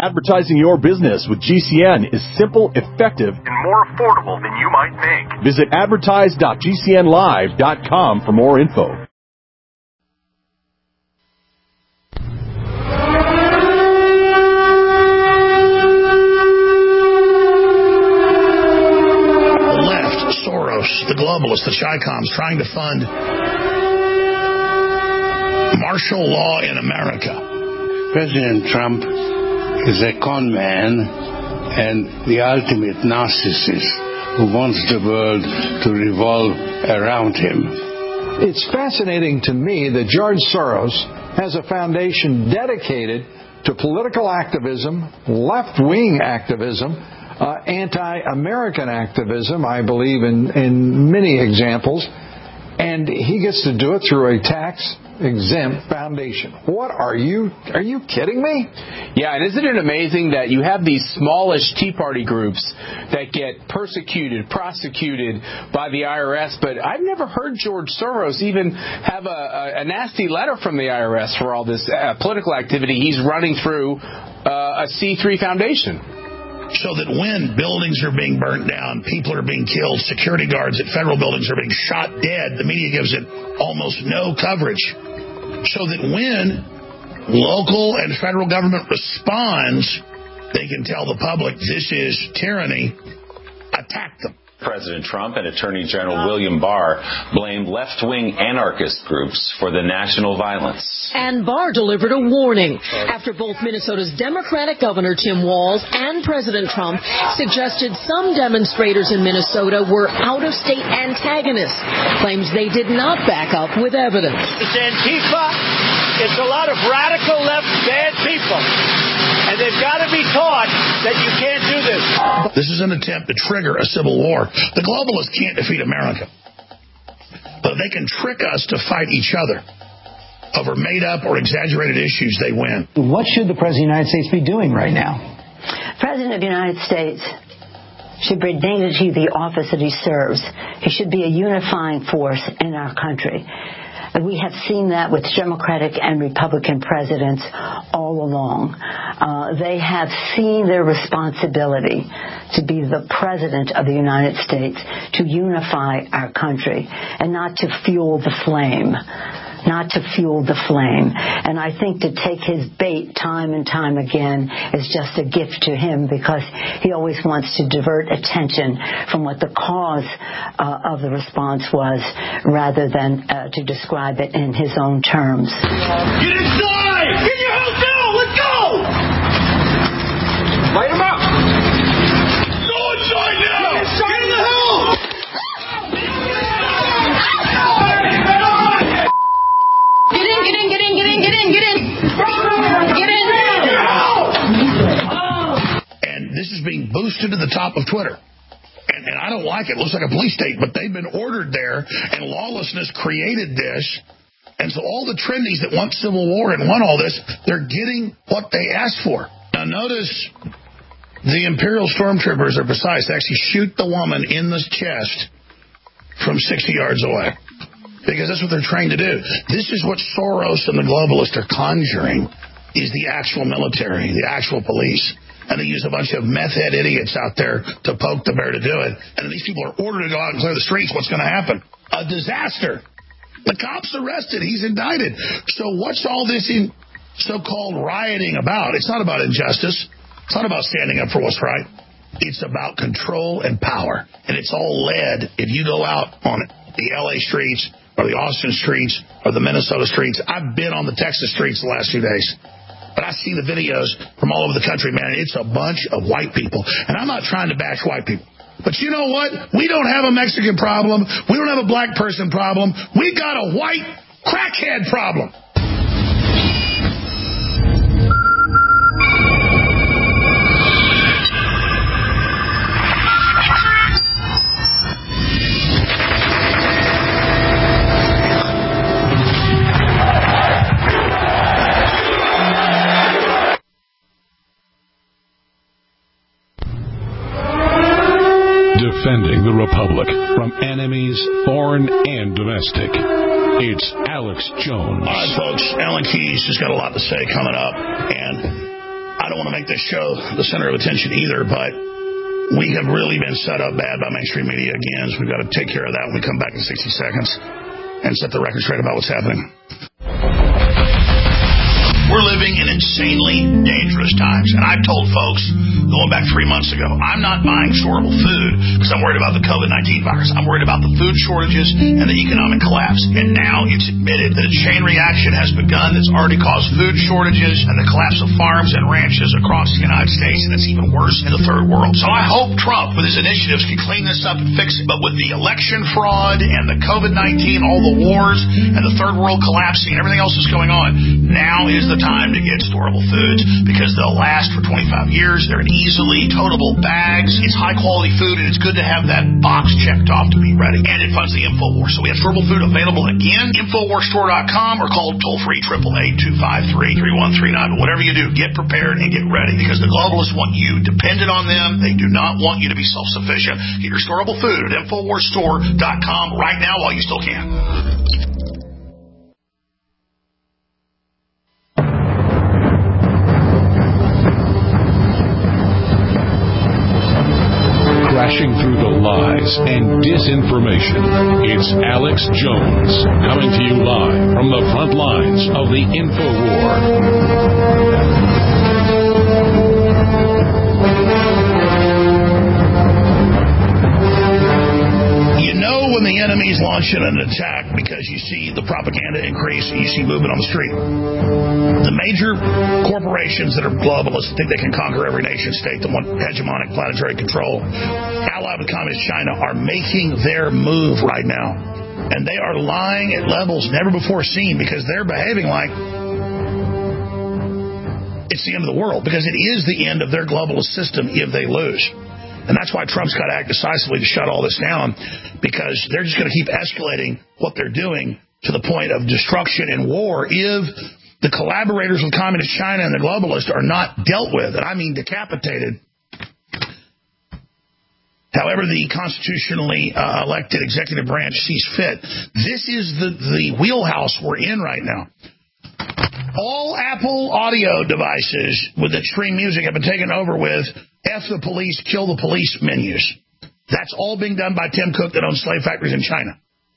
Advertising your business with GCN is simple, effective, and more affordable than you might think. Visit advertise.gcnlive.com for more info. The left, Soros, the globalists, the Chi-Coms trying to fund martial law in America. President Trump is a con man and the ultimate narcissist who wants the world to revolve around him. It's fascinating to me that George Soros has a foundation dedicated to political activism, left-wing activism, anti-American activism, I believe in many examples, and he gets to do it through a tax-exempt foundation. What are you kidding me? Yeah, and isn't it amazing that you have these smallish Tea Party groups that get persecuted, prosecuted by the IRS, but I've never heard George Soros even have a nasty letter from the IRS for all this political activity he's running through a C3 foundation. So that when buildings are being burnt down, people are being killed, security guards at federal buildings are being shot dead, the media gives it almost no coverage. So that when local and federal government responds, they can tell the public this is tyranny, attack them. President Trump and Attorney General William Barr blamed left-wing anarchist groups for the national violence. And Barr delivered a warning after both Minnesota's Democratic Governor Tim Walz and President Trump suggested some demonstrators in Minnesota were out-of-state antagonists, claims they did not back up with evidence. It's Antifa. It's a lot of radical left bad people. And they've got to be taught that you can't do this. This is an attempt to trigger a civil war. The globalists can't defeat America. But if they can trick us to fight each other over made-up or exaggerated issues, they win. What should the President of the United States be doing right now? President of the United States should bring dignity to the office that he serves. He should be a unifying force in our country. We have seen that with Democratic and Republican presidents all along. They have seen their responsibility to be the president of the United States, to unify our country, and not to fuel the flame. And I think to take his bait time and time again is just a gift to him, because he always wants to divert attention from what the cause of the response was, rather than to describe it in his own terms. Get inside! Get your hotel! Let's go! Light him up! Go inside now! Get inside in the house! Get in! And this is being boosted to the top of Twitter. And I don't like it. It looks like a police state, but they've been ordered there, and lawlessness created this. And so all the trendies that want civil war and want all this, they're getting what they asked for. Now notice the Imperial stormtroopers are precise. They actually shoot the woman in the chest from 60 yards away, because that's what they're trained to do. This is what Soros and the globalists are conjuring, is the actual military, the actual police. And they use a bunch of meth head idiots out there to poke the bear to do it. And these people are ordered to go out and clear the streets. What's going to happen? A disaster. The cop's arrested. He's indicted. So what's all this so-called rioting about? It's not about injustice. It's not about standing up for what's right. It's about control and power. And it's all led, if you go out on the L.A. streets or the Austin streets or the Minnesota streets. I've been on the Texas streets the last few days. But I see the videos from all over the country, man. It's a bunch of white people. And I'm not trying to bash white people. But you know what? We don't have a Mexican problem. We don't have a black person problem. We got a white crackhead problem. Defending the Republic from enemies, foreign and domestic. It's Alex Jones. All right, folks. Alan Keyes has got a lot to say coming up. And I don't want to make this show the center of attention either, but we have really been set up bad by mainstream media again. So we've got to take care of that when we come back in 60 seconds and set the record straight about what's happening. We're living in insanely dangerous times. And I've told folks, going back 3 months ago, I'm not buying storable food because I'm worried about the COVID-19 virus. I'm worried about the food shortages and the economic collapse. And now it's admitted that a chain reaction has begun that's already caused food shortages and the collapse of farms and ranches across the United States. And it's even worse in the third world. So I hope Trump, with his initiatives, can clean this up and fix it. But with the election fraud and the COVID-19, all the wars and the third world collapsing and everything else that's going on, now is the time to get storable foods because they'll last for 25 years. They're in easily totable bags. It's high quality food, and it's good to have that box checked off to be ready. And it funds the InfoWars. So we have storable food available again. InfoWarsStore.com or call toll free 888-253-3139. But whatever you do, get prepared and get ready because the globalists want you dependent on them. They do not want you to be self-sufficient. Get your storable food at InfoWarsStore.com right now while you still can. Crashing through the lies and disinformation. It's Alex Jones coming to you live from the front lines of the InfoWar. You know when the enemy's launching an attack because you see the propaganda increase and you see movement on the street. The major corporations that are globalists think they can conquer every nation state that want hegemonic planetary control, allied with Communist China, are making their move right now. And they are lying at levels never before seen because they're behaving like it's the end of the world, because it is the end of their globalist system if they lose. And that's why Trump's got to act decisively to shut all this down, because they're just going to keep escalating what they're doing to the point of destruction and war if the collaborators with Communist China and the globalists are not dealt with, and I mean decapitated. However the constitutionally elected executive branch sees fit. This is the wheelhouse we're in right now. All Apple audio devices with extreme music have been taken over with F the police, kill the police menus. That's all being done by Tim Cook that owns slave factories in China.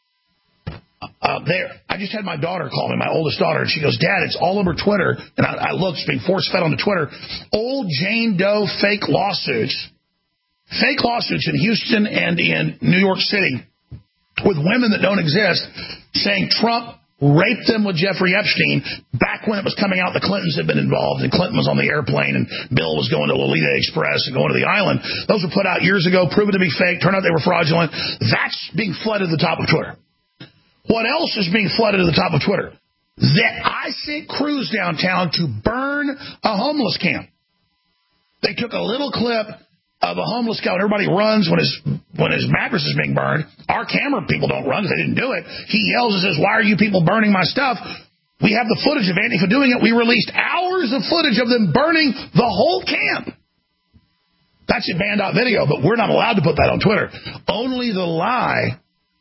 I just had my daughter call me, my oldest daughter, and she goes, Dad, it's all over Twitter. And I looked, it's being force-fed onto Twitter. Old Jane Doe fake lawsuits in Houston and in New York City with women that don't exist, saying Trump raped them with Jeffrey Epstein back when it was coming out the Clintons had been involved, and Clinton was on the airplane and Bill was going to Lolita Express and going to the island. Those were put out years ago, proven to be fake, turned out they were fraudulent. That's being flooded to the top of Twitter. What else is being flooded to the top of Twitter? That I sent crews downtown to burn a homeless camp. They took a little clip of a homeless guy, when everybody runs when his mattress is being burned. Our camera people don't run because they didn't do it. He yells and says, why are you people burning my stuff? We have the footage of Antifa doing it. We released hours of footage of them burning the whole camp. That's a banned out video, but we're not allowed to put that on Twitter. Only the lie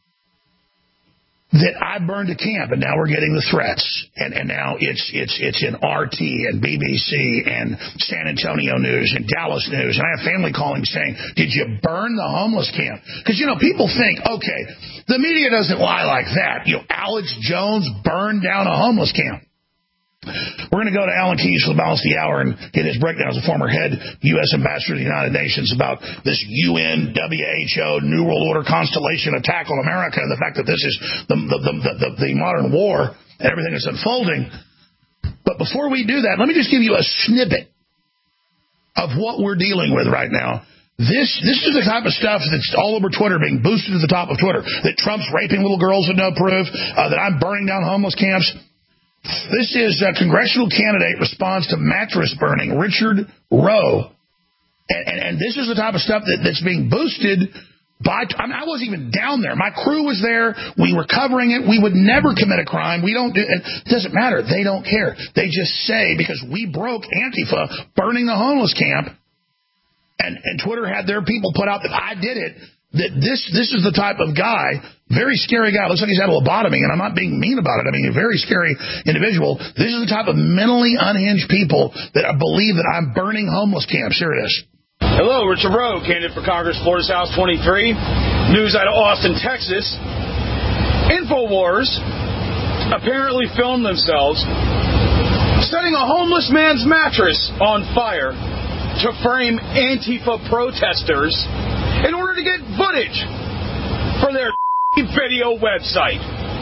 that I burned a camp, and now we're getting the threats, and now it's in RT and BBC and San Antonio News and Dallas News, and I have family calling saying, did you burn the homeless camp? Because, people think, okay, the media doesn't lie like that. Alex Jones burned down a homeless camp. We're going to go to Alan Keyes for the balance of the hour and get his breakdown as a former head U.S. ambassador to the United Nations about this UN, WHO, New World Order constellation attack on America and the fact that this is the modern war and everything that's unfolding. But before we do that, let me just give you a snippet of what we're dealing with right now. This is the type of stuff that's all over Twitter, being boosted to the top of Twitter, that Trump's raping little girls with no proof, that I'm burning down homeless camps. This is a congressional candidate responds to mattress burning, Richard Rowe. And this is the type of stuff that's being boosted by... I wasn't even down there. My crew was there. We were covering it. We would never commit a crime. We don't do... It doesn't matter. They don't care. They just say, because we broke Antifa burning the homeless camp, and Twitter had their people put out that I did it, that this is the type of guy Very scary guy. Looks like he's had a lobotomy, and I'm not being mean about it. I mean, a very scary individual. This is the type of mentally unhinged people that believe that I'm burning homeless camps. Here it is. Hello, Richard Rowe, candidate for Congress, Florida's House 23. News out of Austin, Texas. InfoWars apparently filmed themselves setting a homeless man's mattress on fire to frame Antifa protesters in order to get footage for their video website.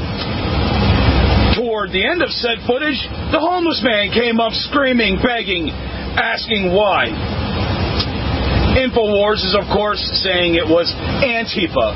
Toward the end of said footage, the homeless man came up screaming, begging, asking why. InfoWars is, of course, saying it was Antifa.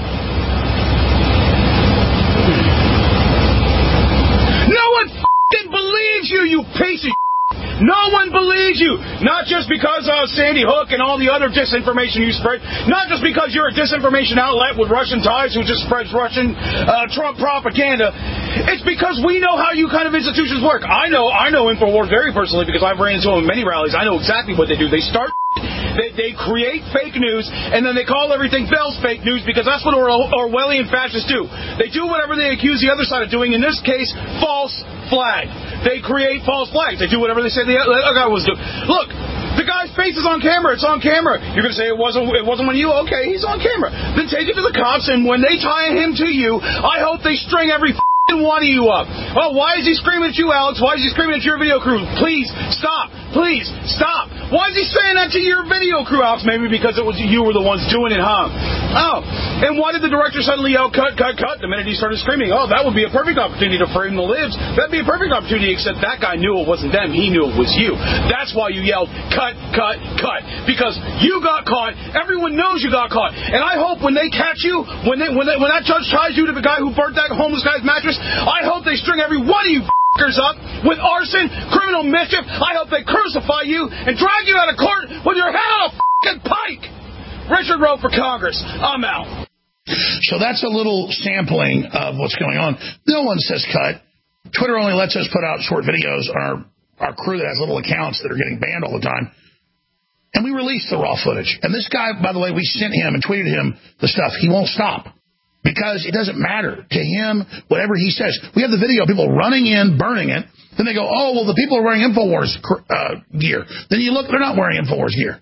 No one f***ing believes you, you piece of shit. No one believes you. Not just because of Sandy Hook and all the other disinformation you spread. Not just because you're a disinformation outlet with Russian ties who just spreads Russian Trump propaganda. It's because we know how you kind of institutions work. I know InfoWars very personally because I've ran into them in many rallies. I know exactly what they do. They start... They create fake news, and then they call everything else fake news because that's what Orwellian fascists do. They do whatever they accuse the other side of doing, in this case, false flag. They create false flags. They do whatever they say the other guy was doing. Look, the guy's face is on camera. It's on camera. You're going to say it wasn't one of you? Okay, he's on camera. Then take it to the cops, and when they tie him to you, I hope they string every one of you up. Oh, why is he screaming at you, Alex? Why is he screaming at your video crew? Please stop. Please stop. Why is he saying that to your video crew, Alex? Maybe because you were the ones doing it, huh? Oh, and why did the director suddenly yell, cut, cut, cut, the minute he started screaming? Oh, that would be a perfect opportunity to frame the libs. That'd be a perfect opportunity, except that guy knew it wasn't them. He knew it was you. That's why you yelled, cut, cut, cut. Because you got caught. Everyone knows you got caught. And I hope when they catch you, when that judge ties you to the guy who burnt that homeless guy's mattress, I hope they string every one of you f***ers up with arson, criminal mischief. I hope they crucify you and drag you out of court with your head on a f***ing pike. Richard Rowe for Congress. I'm out. So that's a little sampling of what's going on. No one says cut. Twitter only lets us put out short videos on our crew that has little accounts that are getting banned all the time. And we released the raw footage. And this guy, by the way, we sent him and tweeted him the stuff. He won't stop. Because it doesn't matter to him, whatever he says. We have the video of people running in, burning it. Then they go, oh, well, the people are wearing InfoWars gear. Then you look, they're not wearing InfoWars gear.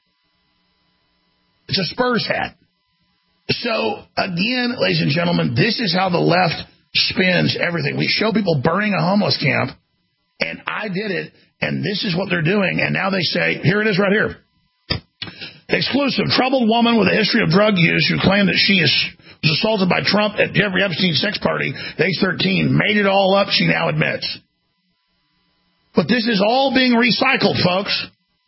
It's a Spurs hat. So, again, ladies and gentlemen, this is how the left spins everything. We show people burning a homeless camp, and I did it, and this is what they're doing. And now they say, here it is right here. Exclusive. Troubled woman with a history of drug use who claimed that she was assaulted by Trump at Jeffrey Epstein's sex party at age 13. Made it all up, she now admits. But this is all being recycled, folks.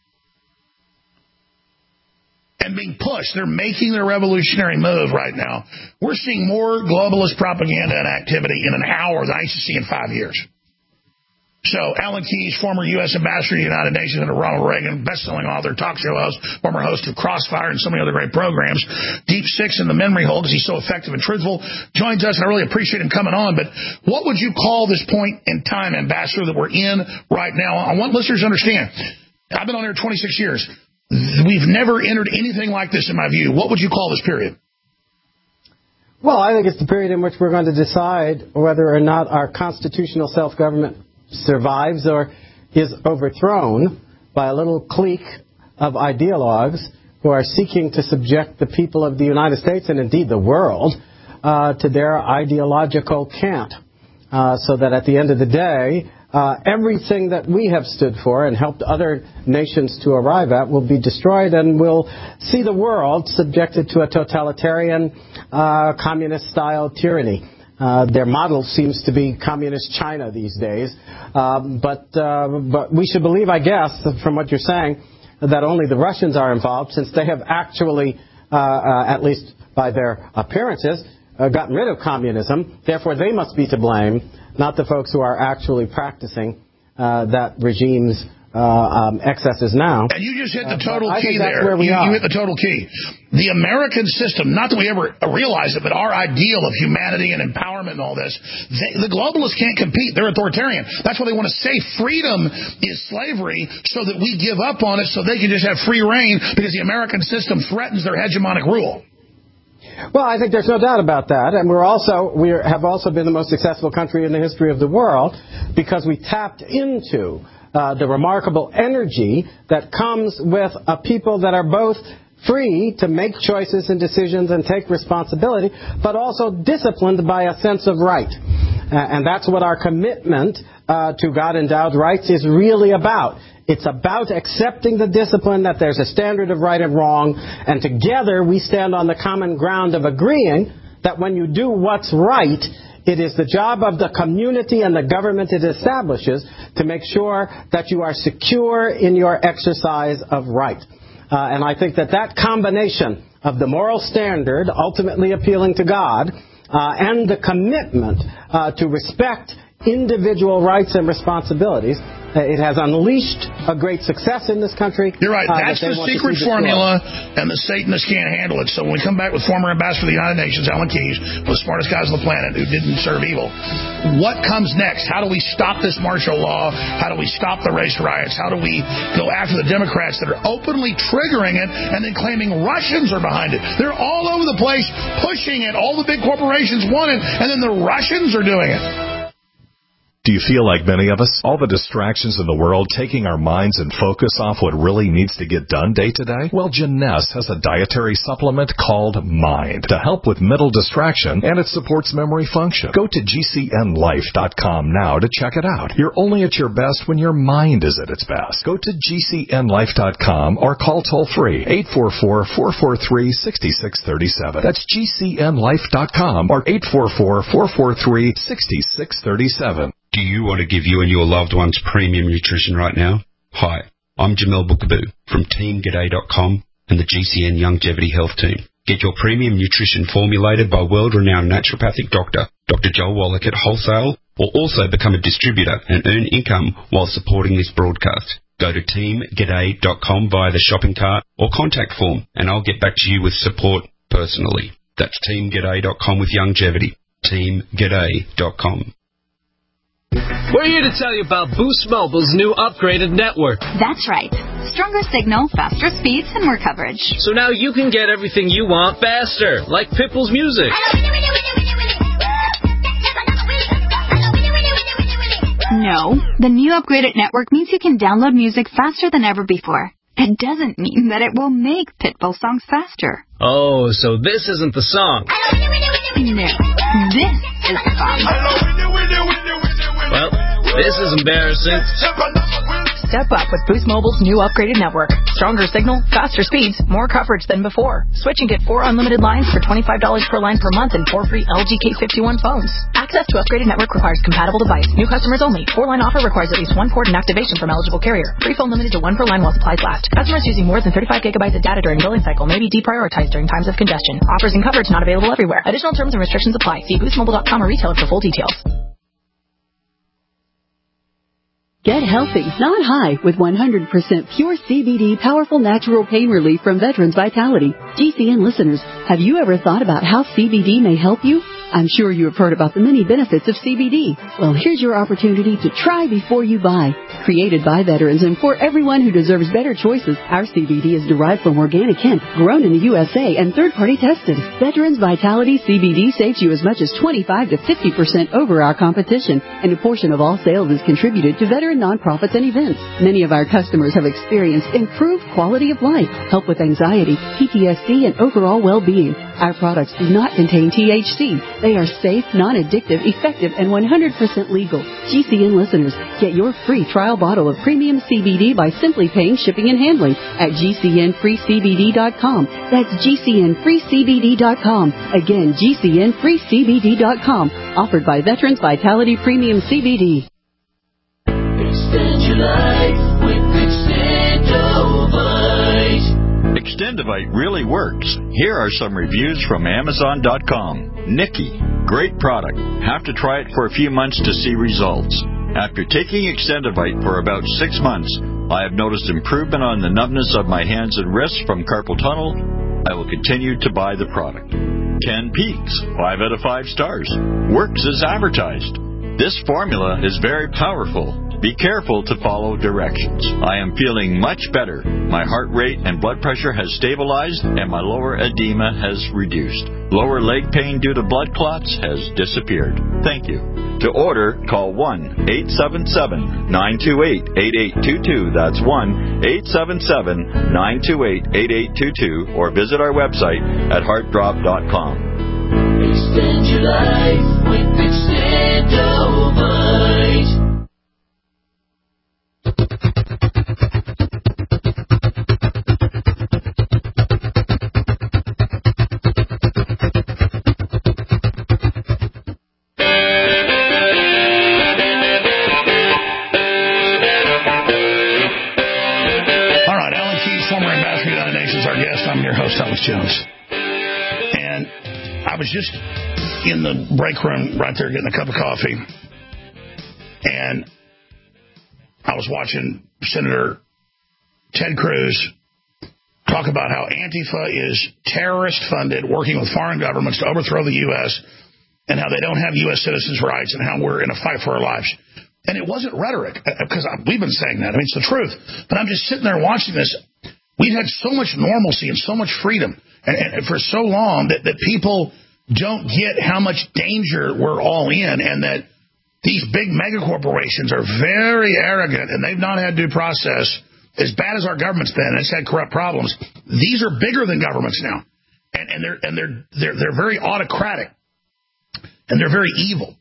And being pushed. They're making their revolutionary move right now. We're seeing more globalist propaganda and activity in an hour than I used to see in 5 years. So, Alan Keyes, former U.S. ambassador to the United Nations under Ronald Reagan, best-selling author, talk show host, former host of Crossfire and so many other great programs, Deep Six in the memory hole because he's so effective and truthful, joins us, and I really appreciate him coming on. But what would you call this point in time, Ambassador, that we're in right now? I want listeners to understand. I've been on here 26 years. We've never entered anything like this, in my view. What would you call this period? Well, I think it's the period in which we're going to decide whether or not our constitutional self-government survives or is overthrown by a little clique of ideologues who are seeking to subject the people of the United States and indeed the world to their ideological cant. So that at the end of the day, everything that we have stood for and helped other nations to arrive at will be destroyed, and we'll see the world subjected to a totalitarian communist-style tyranny. Their model seems to be communist China these days. But we should believe, I guess, from what you're saying, that only the Russians are involved, since they have actually, at least by their appearances, gotten rid of communism. Therefore, they must be to blame, not the folks who are actually practicing that regime's excesses now. And you just hit the total key there. You hit the total key. The American system, not that we ever realize it, but our ideal of humanity and empowerment and all this, the globalists can't compete. They're authoritarian. That's why they want to say freedom is slavery, so that we give up on it so they can just have free reign, because the American system threatens their hegemonic rule. Well, I think there's no doubt about that, and we have also been the most successful country in the history of the world because we tapped into the remarkable energy that comes with a people that are both free to make choices and decisions and take responsibility, but also disciplined by a sense of right. And that's what our commitment to God-endowed rights is really about. It's about accepting the discipline that there's a standard of right and wrong, and together we stand on the common ground of agreeing that when you do what's right, it is the job of the community and the government it establishes to make sure that you are secure in your exercise of right. And I think that combination of the moral standard ultimately appealing to God and the commitment to respect individual rights and responsibilities, it has unleashed a great success in this country. You're right. That's the secret formula, and the Satanists can't handle it. So when we come back with former ambassador of the United Nations, Alan Keyes, one of the smartest guys on the planet who didn't serve evil, what comes next? How do we stop this martial law? How do we stop the race riots? How do we go after the Democrats that are openly triggering it and then claiming Russians are behind it? They're all over the place pushing it. All the big corporations want it, and then the Russians are doing it. Do you feel like many of us? All the distractions in the world taking our minds and focus off what really needs to get done day to day? Well, Jeunesse has a dietary supplement called Mind to help with mental distraction, and it supports memory function. Go to GCNlife.com now to check it out. You're only at your best when your mind is at its best. Go to GCNlife.com or call toll-free 844-443-6637. That's GCNlife.com or 844-443-6637. Do you want to give you and your loved ones premium nutrition right now? Hi, I'm Jamel Bookaboo from TeamGaday.com and the GCN Longevity Health Team. Get your premium nutrition formulated by world-renowned naturopathic doctor, Dr. Joel Wallach at Wholesale, or also become a distributor and earn income while supporting this broadcast. Go to TeamGaday.com via the shopping cart or contact form, and I'll get back to you with support personally. That's TeamGaday.com with longevity. TeamGaday.com. We're here to tell you about Boost Mobile's new upgraded network. That's right. Stronger signal, faster speeds, and more coverage. So now you can get everything you want faster, like Pitbull's music. No, the new upgraded network means you can download music faster than ever before. It doesn't mean that it will make Pitbull songs faster. Oh, so this isn't the song. No, this is the song. Well, this is embarrassing. Step up with Boost Mobile's new upgraded network. Stronger signal, faster speeds, more coverage than before. Switch and get 4 unlimited lines for $25 per line per month and 4 free LG K51 phones. Access to upgraded network requires compatible device. New customers only. 4-line offer requires at least 1 port and activation from eligible carrier. Free phone limited to 1 per line while supplies last. Customers using more than 35 gigabytes of data during billing cycle may be deprioritized during times of congestion. Offers and coverage not available everywhere. Additional terms and restrictions apply. See boostmobile.com or retailer for full details. Get healthy, not high, with 100% pure CBD powerful natural pain relief from Veterans Vitality. GCN listeners, have you ever thought about how CBD may help you? I'm sure you have heard about the many benefits of CBD. Well, here's your opportunity to try before you buy. Created by veterans and for everyone who deserves better choices, our CBD is derived from organic hemp, grown in the USA, and third-party tested. Veterans Vitality CBD saves you as much as 25 to 50% over our competition, and a portion of all sales is contributed to veteran nonprofits and events. Many of our customers have experienced improved quality of life, help with anxiety, PTSD, and overall well-being. Our products do not contain THC. They are safe, non-addictive, effective, and 100% legal. GCN listeners, get your free trial bottle of premium CBD by simply paying shipping and handling at GCNFreeCBD.com. That's GCNFreeCBD.com. Again, GCNFreeCBD.com. Offered by Veterans Vitality Premium CBD. Extend your life with Extendovite. Extendovite really works. Here are some reviews from Amazon.com. Nikki, great product. Have to try it for a few months to see results. After taking Extendovite for about 6 months, I have noticed improvement on the numbness of my hands and wrists from carpal tunnel. I will continue to buy the product. Ken Peaks, 5 out of 5 stars. Works as advertised. This formula is very powerful. Be careful to follow directions. I am feeling much better. My heart rate and blood pressure has stabilized, and my lower edema has reduced. Lower leg pain due to blood clots has disappeared. Thank you. To order, call 1-877-928-8822. That's 1-877-928-8822. Or visit our website at heartdrop.com. Extend your life with Extendovite. Alex Jones. And I was just in the break room right there getting a cup of coffee, and I was watching Senator Ted Cruz talk about how Antifa is terrorist-funded, working with foreign governments to overthrow the U.S., and how they don't have U.S. citizens' rights, and how we're in a fight for our lives. And it wasn't rhetoric, because we've been saying that. I mean, it's the truth. But I'm just sitting there watching this. We've had so much normalcy and so much freedom and for so long that people don't get how much danger we're all in, and that these big mega corporations are very arrogant, and they've not had due process. As bad as our government's been, it's had corrupt problems. These are bigger than governments now, and they're very autocratic, and they're very evil.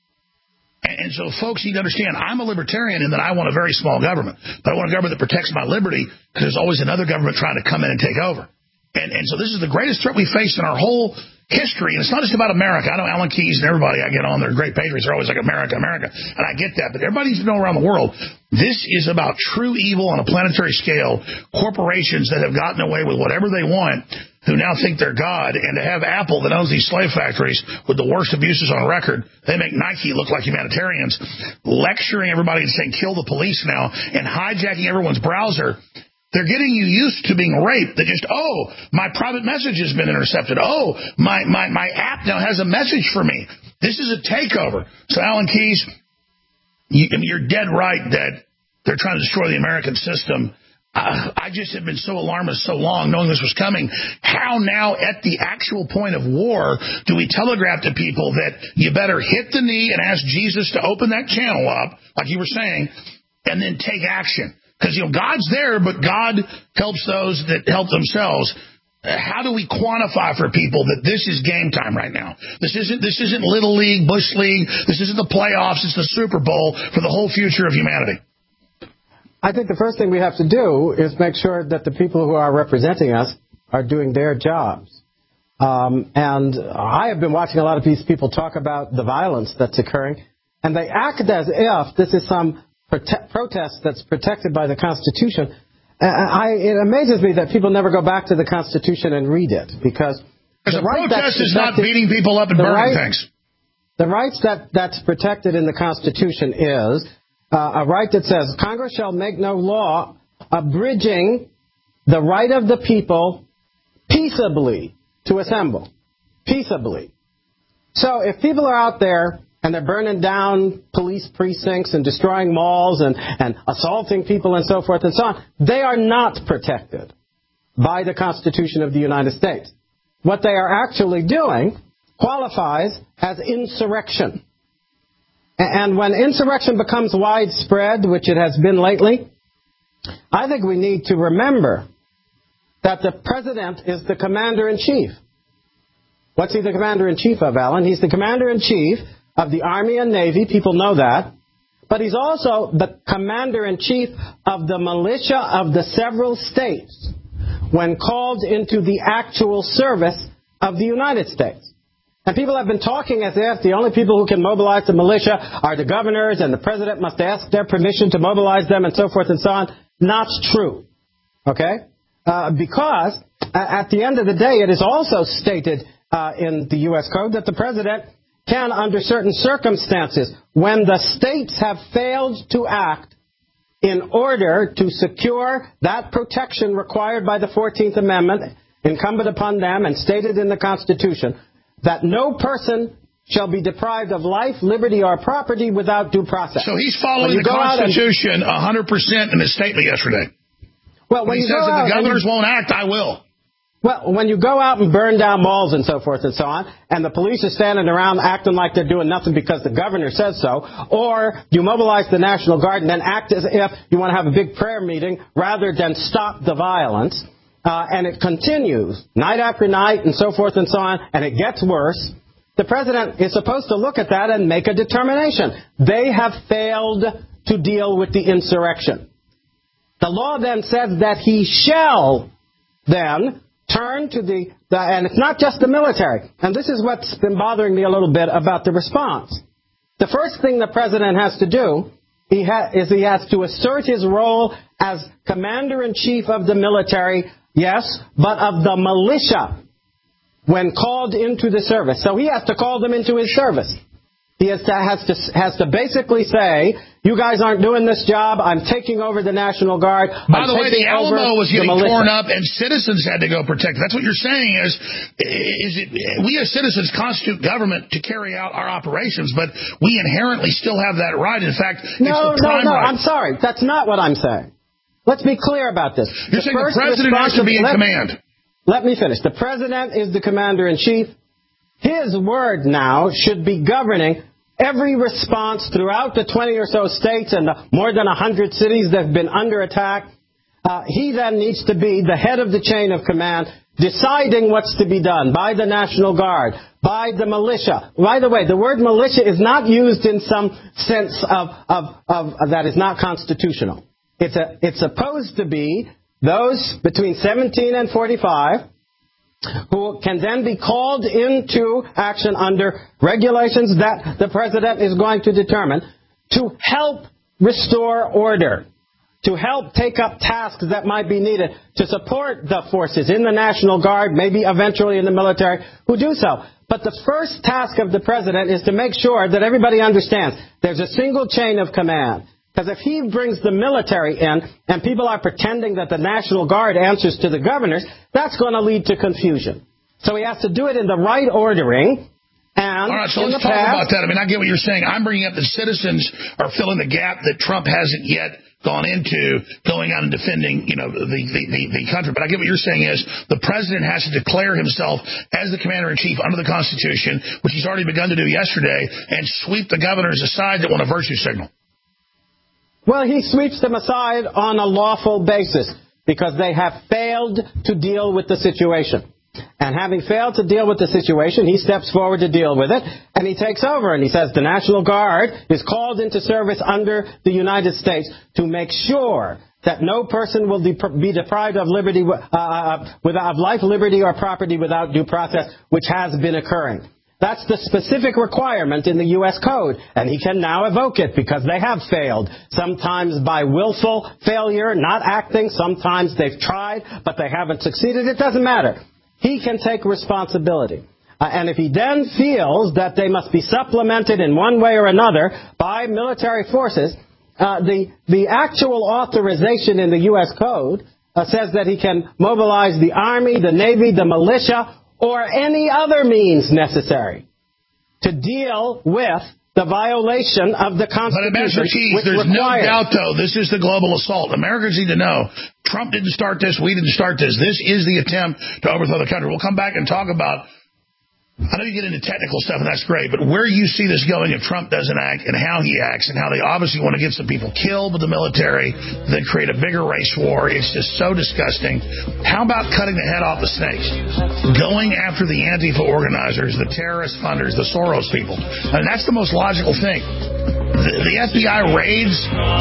And so folks need to understand, I'm a libertarian in that I want a very small government, but I want a government that protects my liberty, because there's always another government trying to come in and take over. And so this is the greatest threat we face in our whole history. And it's not just about America. I know Alan Keyes and everybody I get on, they're great patriots. They're always like, America, America. And I get that. But everybody needs to know around the world, this is about true evil on a planetary scale. Corporations that have gotten away with whatever they want, who now think they're God. And to have Apple, that owns these slave factories with the worst abuses on record, they make Nike look like humanitarians, lecturing everybody and saying, kill the police now, and hijacking everyone's browser. They're getting you used to being raped. They just, my private message has been intercepted. My app now has a message for me. This is a takeover. So, Alan Keyes, you're dead right that they're trying to destroy the American system. I just have been so alarmist so long, knowing this was coming. How now, at the actual point of war, do we telegraph to people that you better hit the knee and ask Jesus to open that channel up, like you were saying, and then take action? Because, God's there, but God helps those that help themselves. How do we quantify for people that this is game time right now? This isn't Little League, Bush League. This isn't the playoffs. It's the Super Bowl for the whole future of humanity. I think the first thing we have to do is make sure that the people who are representing us are doing their jobs. And I have been watching a lot of these people talk about the violence that's occurring, and they act as if this is some protest that's protected by the Constitution. It amazes me that people never go back to the Constitution and read it, because the protest is not beating people up and burning things. The rights that's protected in the Constitution is a right that says Congress shall make no law abridging the right of the people peaceably to assemble. Peaceably. So if people are out there and they're burning down police precincts and destroying malls and assaulting people and so forth and so on, they are not protected by the Constitution of the United States. What they are actually doing qualifies as insurrection. And when insurrection becomes widespread, which it has been lately, I think we need to remember that the president is the commander-in-chief. What's he the commander-in-chief of, Alan? He's the commander-in-chief of the Army and Navy. People know that. But he's also the commander-in-chief of the militia of the several states when called into the actual service of the United States. And people have been talking as if the only people who can mobilize the militia are the governors, and the president must ask their permission to mobilize them, and so forth and so on. Not true. Okay? Because at the end of the day, it is also stated in the U.S. Code that the president can, under certain circumstances, when the states have failed to act in order to secure that protection required by the 14th Amendment, incumbent upon them and stated in the Constitution, that no person shall be deprived of life, liberty, or property without due process. So he's following the Constitution 100% in his statement yesterday. Well, when he says if the governors won't act, I will. Well, when you go out and burn down malls and so forth and so on, and the police are standing around acting like they're doing nothing because the governor says so, or you mobilize the National Guard and then act as if you want to have a big prayer meeting rather than stop the violence, and it continues night after night and so forth and so on, and it gets worse, the president is supposed to look at that and make a determination. They have failed to deal with the insurrection. The law then says that he shall then turn to and it's not just the military. And this is what's been bothering me a little bit about the response. The first thing the president has to do he has to assert his role as commander-in-chief of the military, yes, but of the militia when called into the service. So he has to call them into his service. He has to basically say, you guys aren't doing this job. I'm taking over the National Guard. By the way, the Alamo was getting torn up, and citizens had to go protect it. That's what you're saying is we as citizens constitute government to carry out our operations, but we inherently still have that right. In fact, it's the prime right. I'm sorry. That's not what I'm saying. Let's be clear about this. You're saying the president has to be in command. Let me finish. The president is the commander-in-chief. His word now should be governing every response throughout the 20 or so states and the more than 100 cities that have been under attack. He then needs to be the head of the chain of command, deciding what's to be done by the National Guard, by the militia. By the way, the word militia is not used in some sense of that is not constitutional. It's supposed to be those between 17 and 45 who can then be called into action under regulations that the president is going to determine to help restore order, to help take up tasks that might be needed, to support the forces in the National Guard, maybe eventually in the military, who do so. But the first task of the president is to make sure that everybody understands there's a single chain of command. Because if he brings the military in and people are pretending that the National Guard answers to the governors, that's going to lead to confusion. So he has to do it in the right ordering. And all right, so let's talk about that. I mean, I get what you're saying. I'm bringing up that citizens are filling the gap that Trump hasn't yet gone into, going out and defending, the country. But I get what you're saying is the president has to declare himself as the commander-in-chief under the Constitution, which he's already begun to do yesterday, and sweep the governors aside that want a virtue signal. Well, he sweeps them aside on a lawful basis because they have failed to deal with the situation. And having failed to deal with the situation, he steps forward to deal with it, and he takes over, and he says the National Guard is called into service under the United States to make sure that no person will be deprived of liberty, of life, liberty, or property without due process, which has been occurring. That's the specific requirement in the U.S. Code, and he can now evoke it because they have failed, sometimes by willful failure, not acting. Sometimes they've tried, but they haven't succeeded. It doesn't matter. He can take responsibility. And if he then feels that they must be supplemented in one way or another by military forces, the actual authorization in the U.S. Code says that he can mobilize the Army, the Navy, the militia, or any other means necessary to deal with the violation of the Constitution. But Ambassador Keys, there's no doubt, though, this is the global assault. Americans need to know Trump didn't start this. We didn't start this. This is the attempt to overthrow the country. We'll come back and talk about, I know you get into technical stuff, and that's great, but where you see this going if Trump doesn't act and how he acts and how they obviously want to get some people killed with the military, then create a bigger race war. It's just so disgusting. How about cutting the head off the snakes? Going after the Antifa organizers, the terrorist funders, the Soros people. I mean, that's the most logical thing. The FBI raids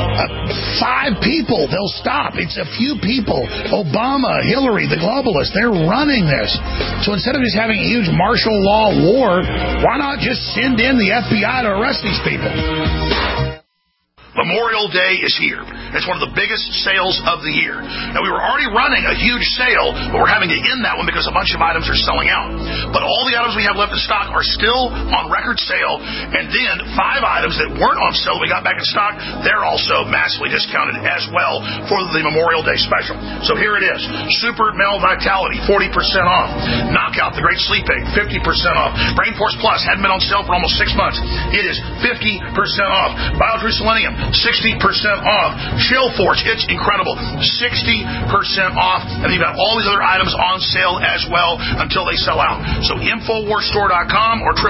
5 people. They'll stop. It's a few people. Obama, Hillary, the globalists, they're running this. So instead of just having a huge martial law war, why not just send in the FBI to arrest these people? Memorial Day is here. It's one of the biggest sales of the year. Now, we were already running a huge sale, but we're having to end that one because a bunch of items are selling out. But all the items we have left in stock are still on record sale, and then 5 items that weren't on sale that we got back in stock, they're also massively discounted as well for the Memorial Day special. So here it is. Super Male Vitality, 40% off. Knockout, the Great Sleep Aid, 50% off. Brain Force Plus hadn't been on sale for almost 6 months. It is 50% off. BioTrue Selenium, 60% off. Chill Force, it's incredible, 60% off. And you've got all these other items on sale as well until they sell out. So InfoWarsStore.com or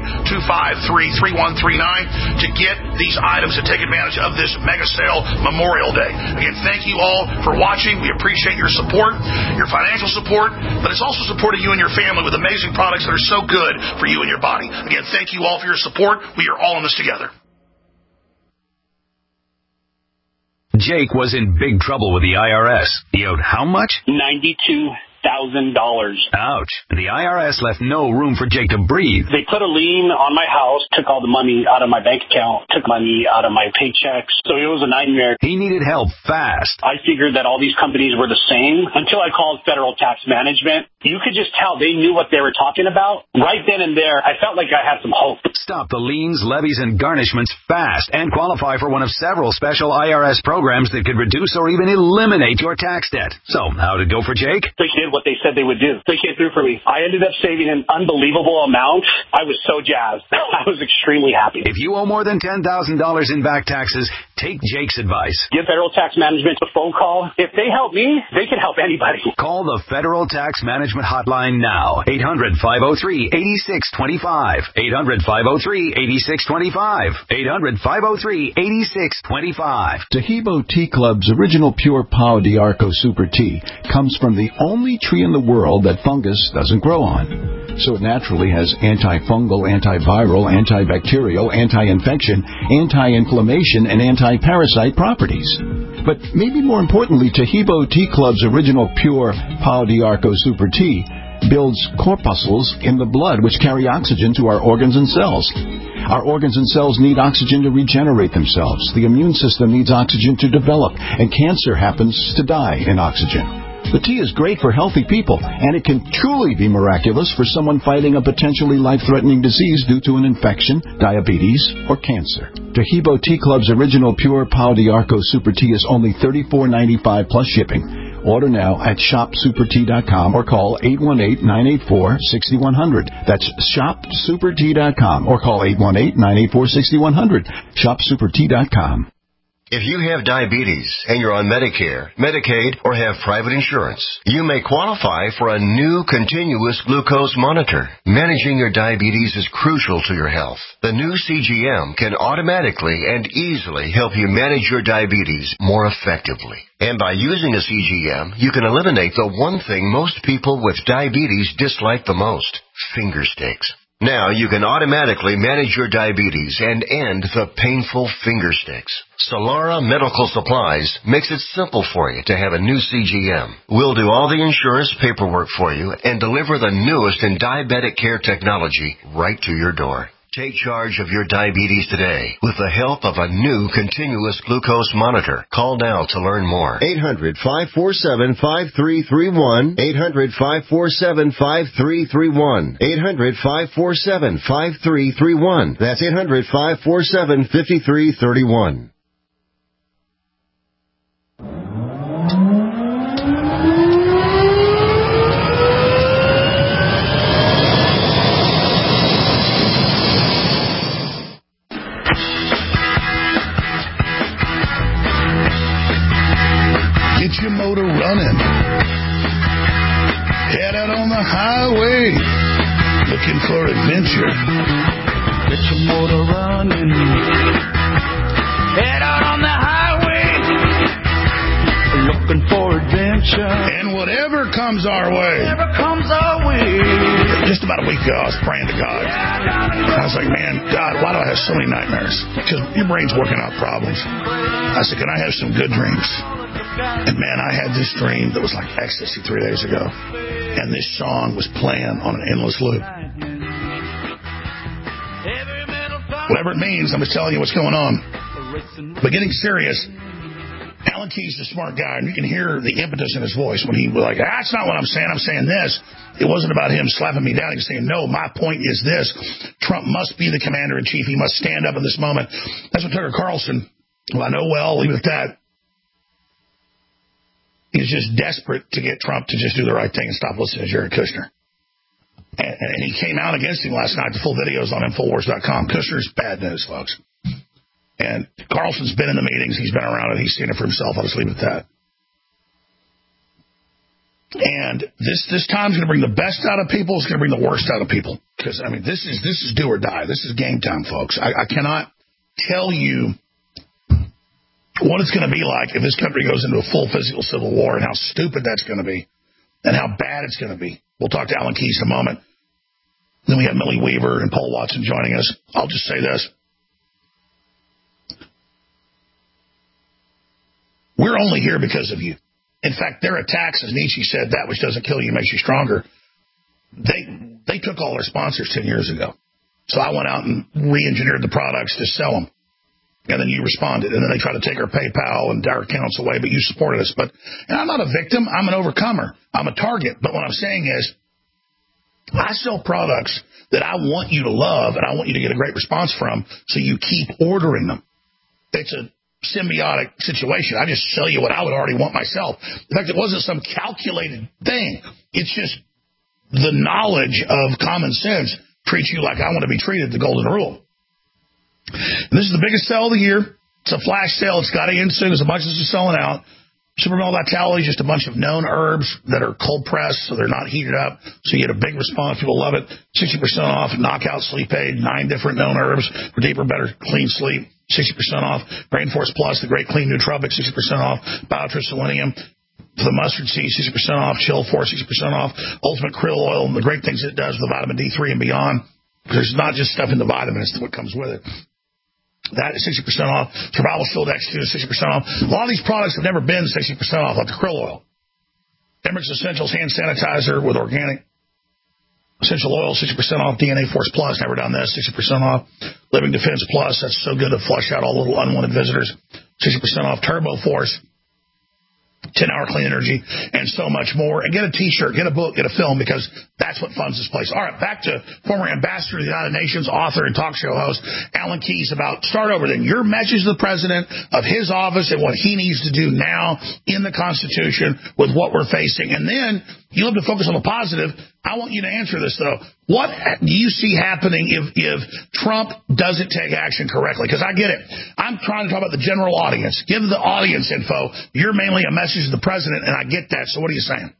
888-253-3139 to get these items to take advantage of this mega sale Memorial Day. Again, thank you all for watching. We appreciate your support, your financial support, but it's also supporting you and your family with amazing products that are so good for you and your body. Again, thank you all for your support. We are all in this together. Jake was in big trouble with the IRS. He owed how much? $92,000. Ouch. The IRS left no room for Jake to breathe. They put a lien on my house, took all the money out of my bank account, took money out of my paychecks. So it was a nightmare. He needed help fast. I figured that all these companies were the same until I called Federal Tax Management. You could just tell they knew what they were talking about. Right then and there, I felt like I had some hope. Stop the liens, levies, and garnishments fast and qualify for one of several special IRS programs that could reduce or even eliminate your tax debt. So, how'd it go for Jake? They did what they said they would do. They came through for me. I ended up saving an unbelievable amount. I was so jazzed. I was extremely happy. If you owe more than $10,000 in back taxes, take Jake's advice. Give Federal Tax Management a phone call. If they help me, they can help anybody. Call the Federal Tax Management hotline now. 800-503-8625. 800-503-8625. 800-503-8625. Tahibo Tea Club's original pure Pau d'Arco Super Tea comes from the only tree in the world that fungus doesn't grow on. So it naturally has antifungal, antiviral, antibacterial, anti-infection, anti-inflammation, and anti-parasite properties. But maybe more importantly, Tahibo Tea Club's original pure Pau d'Arco Super Tea builds corpuscles in the blood which carry oxygen to our organs and cells. Our organs and cells need oxygen to regenerate themselves. The immune system needs oxygen to develop, and cancer happens to die in oxygen. The tea is great for healthy people, and it can truly be miraculous for someone fighting a potentially life-threatening disease due to an infection, diabetes, or cancer. Tahibo Tea Club's original pure Pau d'Arco Super Tea is only $34.95 plus shipping. Order now at shopsupertea.com or call 818-984-6100. That's shopsupertea.com or call 818-984-6100. Shopsupertea.com. If you have diabetes and you're on Medicare, Medicaid, or have private insurance, you may qualify for a new continuous glucose monitor. Managing your diabetes is crucial to your health. The new CGM can automatically and easily help you manage your diabetes more effectively. And by using a CGM, you can eliminate the one thing most people with diabetes dislike the most: finger sticks. Now you can automatically manage your diabetes and end the painful finger sticks. Solara Medical Supplies makes it simple for you to have a new CGM. We'll do all the insurance paperwork for you and deliver the newest in diabetic care technology right to your door. Take charge of your diabetes today with the help of a new continuous glucose monitor. Call now to learn more. 800-547-5331. 800-547-5331. 800-547-5331. That's 800-547-5331. Get your motor running. Head out on the highway, looking for adventure. Get your motor running. Head out on the highway, looking for adventure. And whatever comes our way. Whatever comes our way. Just about a week ago, I was praying to God. I was like, man, God, why do I have so many nightmares? Because your brain's working out problems. I said, can I have some good dreams? And man, I had this dream that was like ecstasy 3 days ago. And this song was playing on an endless loop. Whatever it means, I'm just telling you what's going on. But getting serious, Alan Keyes is a smart guy, and you can hear the impetus in his voice when he was like, that's not what I'm saying this. It wasn't about him slapping me down. He was saying, no, my point is this. Trump must be the commander-in-chief. He must stand up in this moment. That's what Tucker Carlson, who I know well, leave it at that. He's just desperate to get Trump to just do the right thing and stop listening to Jared Kushner. And he came out against him last night. The full video is on Infowars.com. Kushner's bad news, folks. And Carlson's been in the meetings. He's been around it. He's seen it for himself. I'll just leave it at that. And this time's going to bring the best out of people. It's going to bring the worst out of people. Because, I mean, this is do or die. This is game time, folks. I cannot tell you what it's going to be like if this country goes into a full physical civil war and how stupid that's going to be and how bad it's going to be. We'll talk to Alan Keyes in a moment. Then we have Millie Weaver and Paul Watson joining us. I'll just say this. We're only here because of you. In fact, their attacks, as Nietzsche said, that which doesn't kill you makes you stronger. They took all their sponsors 10 years ago. So I went out and re-engineered the products to sell them. And then you responded. And then they tried to take our PayPal and our accounts away, but you supported us. And I'm not a victim. I'm an overcomer. I'm a target. But what I'm saying is, I sell products that I want you to love and I want you to get a great response from, so you keep ordering them. It's a symbiotic situation. I just sell you what I would already want myself. In fact, it wasn't some calculated thing. It's just the knowledge of common sense treats you like I want to be treated, the golden rule. And this is the biggest sale of the year. It's a flash sale. It's got to end soon. There's a bunch of this is selling out. Supermel Vitality is just a bunch of known herbs that are cold pressed, so they're not heated up. So you get a big response. People love it. 60% off. Knockout Sleep Aid. 9 different known herbs for deeper, better, clean sleep. 60% off. Brain Force Plus, the great clean nootropic. 60% off. Biotrue Selenium. For the mustard seed, 60% off. Chill Force, 60% off. Ultimate Krill Oil and the great things it does with the vitamin D3 and beyond. Because there's not just stuff in the vitamins, it's what comes with it. That is 60% off. Survival Shield X2 is 60% off. A lot of these products have never been 60% off, like the krill oil. Emmerich's Essentials Hand Sanitizer with organic essential oil, 60% off. DNA Force Plus, never done this, 60% off. Living Defense Plus, that's so good to flush out all little unwanted visitors, 60% off. Turbo Force, 10-hour clean energy, and so much more. And get a T-shirt, get a book, get a film, because that's what funds this place. All right, back to former ambassador to the United Nations, author and talk show host, Alan Keyes, about start over then. Your message to the president of his office and what he needs to do now in the Constitution with what we're facing. And then you love to focus on the positive. I want you to answer this, though. What do you see happening if Trump doesn't take action correctly? Because I get it. I'm trying to talk about the general audience. Give the audience info. You're mainly a message to the president, and I get that. So what are you saying?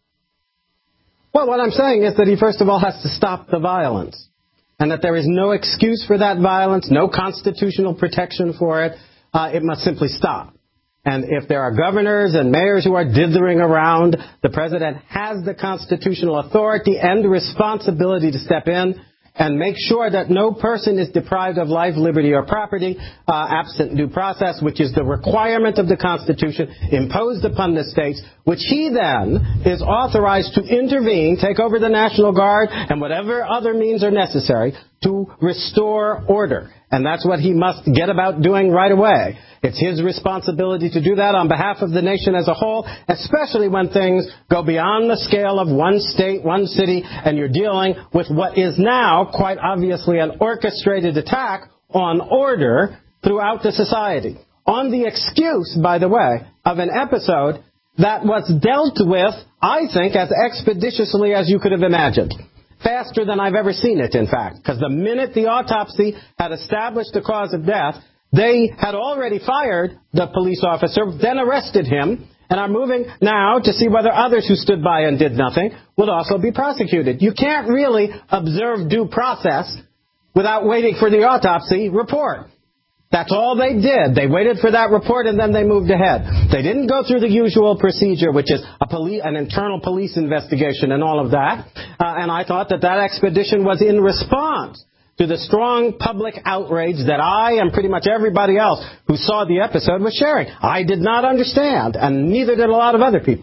Well, what I'm saying is that he, first of all, has to stop the violence, and that there is no excuse for that violence, no constitutional protection for it. It must simply stop. And if there are governors and mayors who are dithering around, the president has the constitutional authority and responsibility to step in and make sure that no person is deprived of life, liberty, or property, absent due process, which is the requirement of the Constitution imposed upon the states, which he then is authorized to intervene, take over the National Guard, and whatever other means are necessary to restore order. And that's what he must get about doing right away. It's his responsibility to do that on behalf of the nation as a whole, especially when things go beyond the scale of one state, one city, and you're dealing with what is now quite obviously an orchestrated attack on order throughout the society. On the excuse, by the way, of an episode that was dealt with, I think, as expeditiously as you could have imagined. Faster than I've ever seen it, in fact, because the minute the autopsy had established the cause of death, they had already fired the police officer, then arrested him, and are moving now to see whether others who stood by and did nothing would also be prosecuted. You can't really observe due process without waiting for the autopsy report. That's all they did. They waited for that report and then they moved ahead. They didn't go through the usual procedure, which is an internal police investigation and all of that. And I thought that expedition was in response to the strong public outrage that I and pretty much everybody else who saw the episode was sharing. I did not understand, and neither did a lot of other people,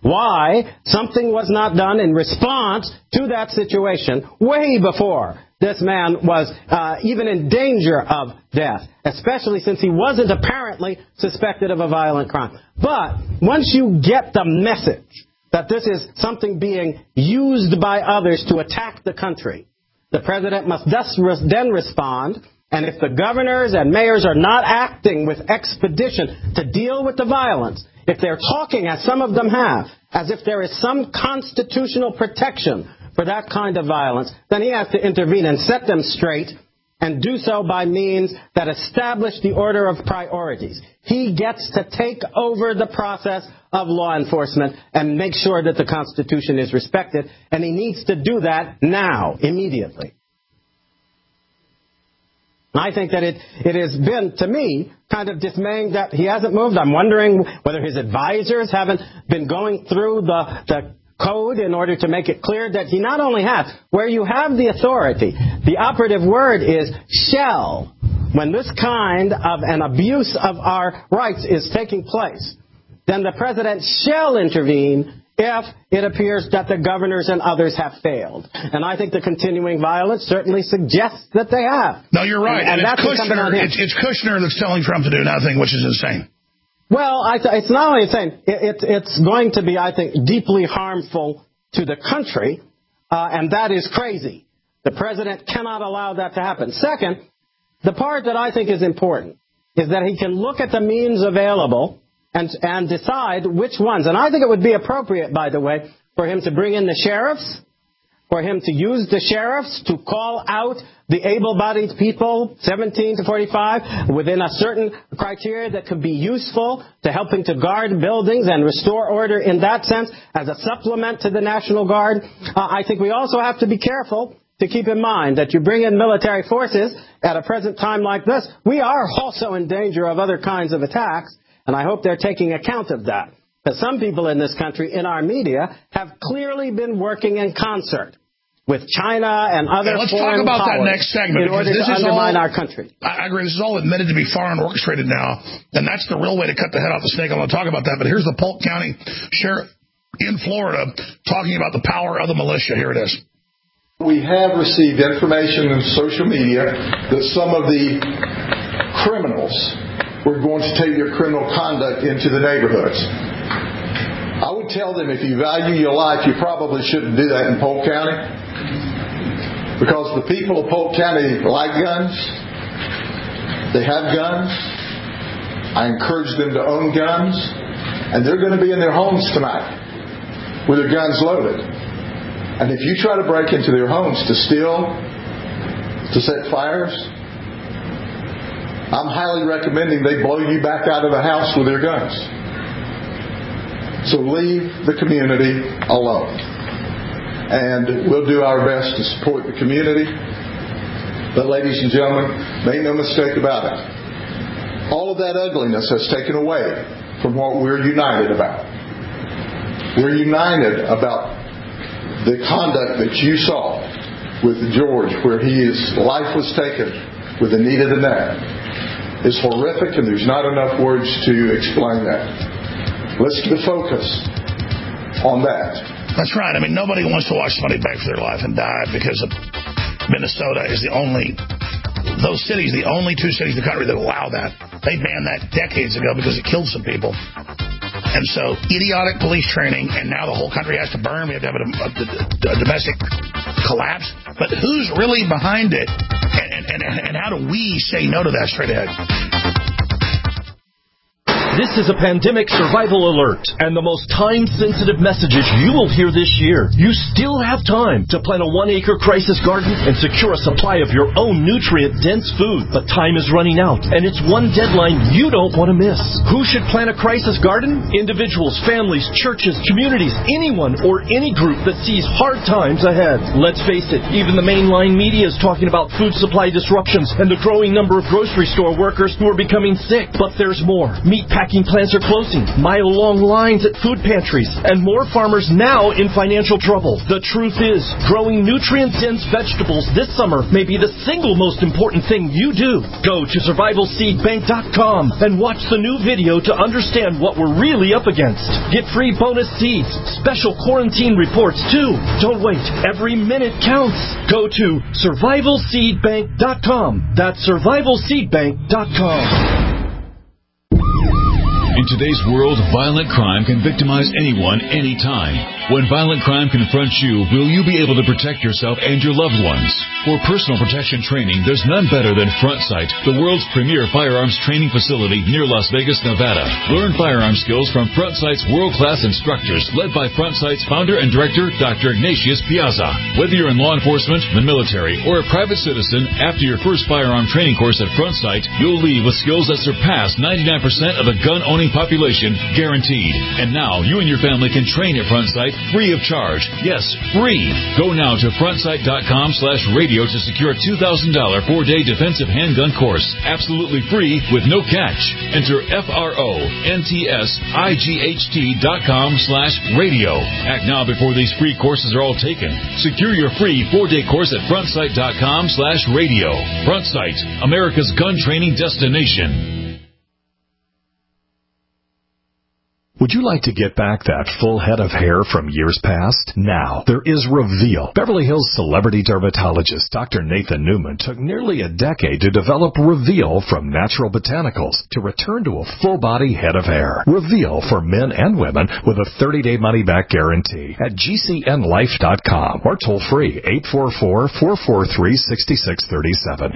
why something was not done in response to that situation way before this man was even in danger of death, especially since he wasn't apparently suspected of a violent crime. But once you get the message that this is something being used by others to attack the country, the president must then respond. And if the governors and mayors are not acting with expedition to deal with the violence, if they're talking, as some of them have, as if there is some constitutional protection for that kind of violence, then he has to intervene and set them straight, and do so by means that establish the order of priorities. He gets to take over the process of law enforcement and make sure that the Constitution is respected, and he needs to do that now, immediately. I think that it has been, to me, kind of dismaying that he hasn't moved. I'm wondering whether his advisors haven't been going through the code in order to make it clear that he not only has, where you have the authority, the operative word is shall. When this kind of an abuse of our rights is taking place, then the president shall intervene if it appears that the governors and others have failed. And I think the continuing violence certainly suggests that they have. No, you're right. And it's that's Kushner, it's Kushner that's telling Trump to do nothing, which is insane. Well, it's not only insane. It's going to be, I think, deeply harmful to the country, and that is crazy. The president cannot allow that to happen. Second, the part that I think is important is that he can look at the means available and decide which ones. And I think it would be appropriate, by the way, for him to bring in the sheriffs, for him to use the sheriffs to call out the able-bodied people, 17 to 45, within a certain criteria that could be useful to helping to guard buildings and restore order in that sense as a supplement to the National Guard. I think we also have to be careful to keep in mind that you bring in military forces at a present time like this. We are also in danger of other kinds of attacks. And I hope they're taking account of that. Because some people in this country, in our media, have clearly been working in concert with China and other foreign powers. Let's talk about that next segment. In order to undermine our country. I agree. This is all admitted to be foreign orchestrated now. And that's the real way to cut the head off the snake. I'm going to talk about that. But here's the Polk County Sheriff in Florida talking about the power of the militia. Here it is. We have received information in social media that some of the criminals we're going to take your criminal conduct into the neighborhoods. I would tell them if you value your life, you probably shouldn't do that in Polk County. Because the people of Polk County like guns. They have guns. I encourage them to own guns. And they're going to be in their homes tonight with their guns loaded. And if you try to break into their homes to steal, to set fires, I'm highly recommending they blow you back out of the house with their guns. So leave the community alone. And we'll do our best to support the community. But ladies and gentlemen, make no mistake about it. All of that ugliness has taken away from what we're united about. We're united about the conduct that you saw with George, where his life was taken with the need of the neck. Is horrific, and there's not enough words to explain that. Let's keep the focus on that. That's right. I mean, nobody wants to watch somebody beg for their life and die because of Minnesota is the only, those cities, the only two cities in the country that allow that. They banned that decades ago because it killed some people. And so, idiotic police training, and now the whole country has to burn. We have to have a domestic collapse. But who's really behind it? And how do we say no to that straight ahead? This is a pandemic survival alert and the most time-sensitive messages you will hear this year. You still have time to plant a 1-acre crisis garden and secure a supply of your own nutrient-dense food. But time is running out, and it's one deadline you don't want to miss. Who should plant a crisis garden? Individuals, families, churches, communities, anyone or any group that sees hard times ahead. Let's face it, even the mainline media is talking about food supply disruptions and the growing number of grocery store workers who are becoming sick. But there's more. Meatpacking Packing plants are closing, mile-long lines at food pantries, and more farmers now in financial trouble. The truth is, growing nutrient-dense vegetables this summer may be the single most important thing you do. Go to survivalseedbank.com and watch the new video to understand what we're really up against. Get free bonus seeds, special quarantine reports too. Don't wait. Every minute counts. Go to survivalseedbank.com. That's survivalseedbank.com. In today's world, violent crime can victimize anyone, anytime. When violent crime confronts you, will you be able to protect yourself and your loved ones? For personal protection training, there's none better than Front Sight, the world's premier firearms training facility near Las Vegas, Nevada. Learn firearm skills from Front Sight's world-class instructors, led by Front Sight's founder and director, Dr. Ignatius Piazza. Whether you're in law enforcement, the military, or a private citizen, after your first firearm training course at Front Sight, you'll leave with skills that surpass 99% of the gun-owning population, guaranteed. And now, you and your family can train at Front Sight free of charge. Yes, free. Go now to frontsight.com/radio to secure a $2,000 4-day defensive handgun course. Absolutely free with no catch. Enter frontsight.com/radio. Act now before these free courses are all taken. Secure your free 4-day course at frontsight.com/radio. Front Sight, America's gun training destination. Would you like to get back that full head of hair from years past? Now, there is Reveal. Beverly Hills celebrity dermatologist Dr. Nathan Newman took nearly a decade to develop Reveal from natural botanicals to return to a full-body head of hair. Reveal for men and women with a 30-day money-back guarantee at GCNlife.com or toll-free 844-443-6637.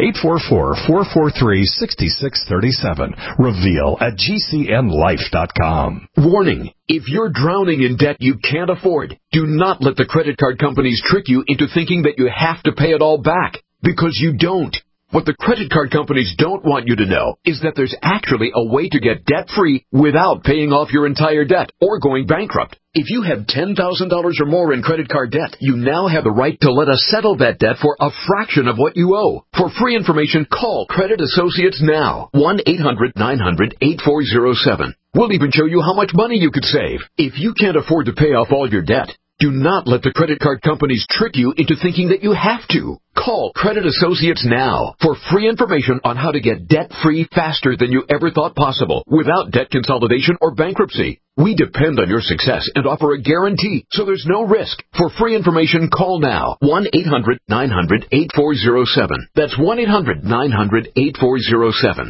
844-443-6637. Reveal at GCNlife.com. Warning. If you're drowning in debt you can't afford, do not let the credit card companies trick you into thinking that you have to pay it all back, because you don't. What the credit card companies don't want you to know is that there's actually a way to get debt-free without paying off your entire debt or going bankrupt. If you have $10,000 or more in credit card debt, you now have the right to let us settle that debt for a fraction of what you owe. For free information, call Credit Associates now. 1-800-900-8407. We'll even show you how much money you could save. If you can't afford to pay off all your debt, do not let the credit card companies trick you into thinking that you have to. Call Credit Associates now for free information on how to get debt-free faster than you ever thought possible without debt consolidation or bankruptcy. We depend on your success and offer a guarantee, so there's no risk. For free information, call now. 1-800-900-8407. That's 1-800-900-8407.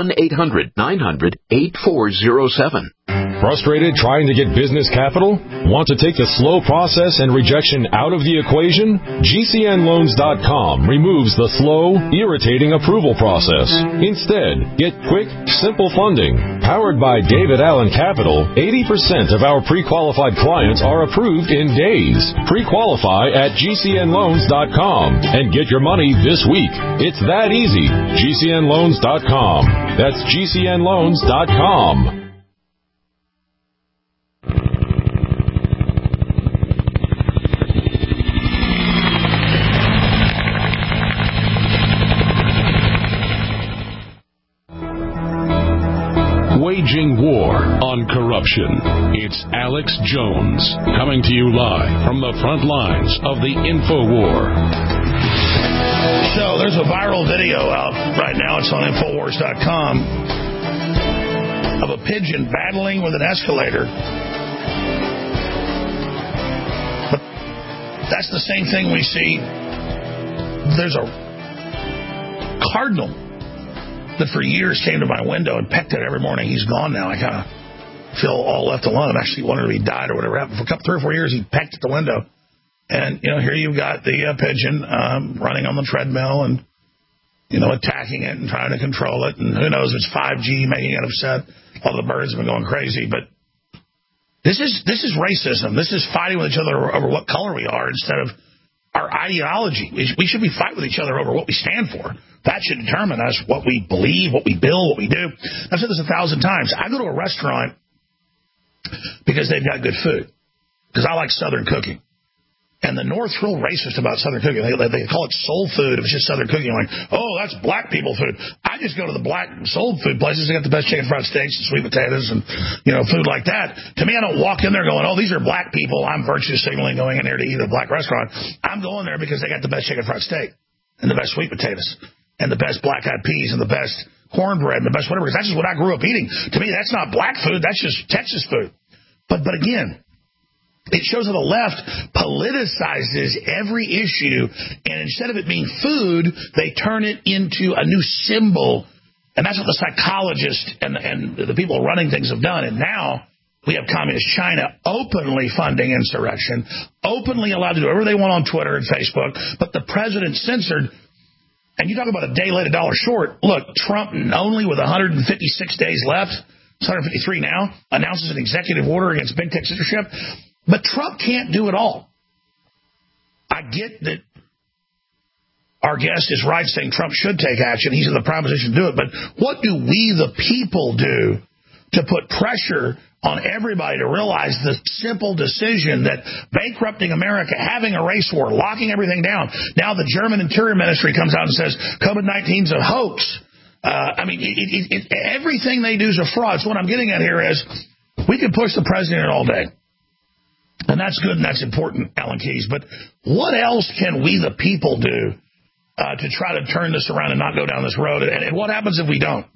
1-800-900-8407. Frustrated trying to get business capital? Want to take the slow process and rejection out of the equation? GCNloans.com removes the slow, irritating approval process. Instead, get quick, simple funding. Powered by David Allen Capital, 80% of our pre-qualified clients are approved in days. Pre-qualify at GCNloans.com and get your money this week. It's that easy. GCNloans.com. That's GCNloans.com. Waging war on corruption. It's Alex Jones coming to you live from the front lines of the InfoWar. So there's a viral video out right now. It's on Infowars.com of a pigeon battling with an escalator. But that's the same thing we see. There's a cardinal that for years came to my window and pecked it every morning. He's gone now. I kind of feel all left alone. I actually wondered if he died or whatever happened. For 3 or 4 years, he pecked at the window. And, here you've got the pigeon running on the treadmill and, attacking it and trying to control it. And who knows if it's 5G making it upset. All the birds have been going crazy. But this is racism. This is fighting with each other over what color we are instead of our ideology. We should be fighting with each other over what we stand for. That should determine us, what we believe, what we build, what we do. I've said this 1,000 times. I go to a restaurant because they've got good food, because I like Southern cooking. And the North's real racist about Southern cooking. They call it soul food. It was just Southern cooking. Like, oh, that's black people food. I just go to the black soul food places. They got the best chicken fried steaks and sweet potatoes and, food like that. To me, I don't walk in there going, oh, these are black people. I'm virtue signaling going in there to eat at a black restaurant. I'm going there because they got the best chicken fried steak and the best sweet potatoes and the best black-eyed peas and the best cornbread and the best whatever. Because that's just what I grew up eating. To me, that's not black food. That's just Texas food. But again, it shows how the left politicizes every issue, and instead of it being food, they turn it into a new symbol. And that's what the psychologists and the people running things have done. And now we have communist China openly funding insurrection, openly allowed to do whatever they want on Twitter and Facebook, but the president censored. And you talk about a day late, $1 short. Look, Trump, only with 156 days left, it's 153 now, announces an executive order against big tech censorship. But Trump can't do it all. I get that our guest is right saying Trump should take action. He's in the prime position to do it. But what do we, the people, do to put pressure on everybody to realize the simple decision that bankrupting America, having a race war, locking everything down. Now the German Interior Ministry comes out and says COVID-19 is a hoax. Everything they do is a fraud. So what I'm getting at here is we can push the president all day. And that's good and that's important, Alan Keyes. But what else can we, the people, do to try to turn this around and not go down this road? And what happens if we don't?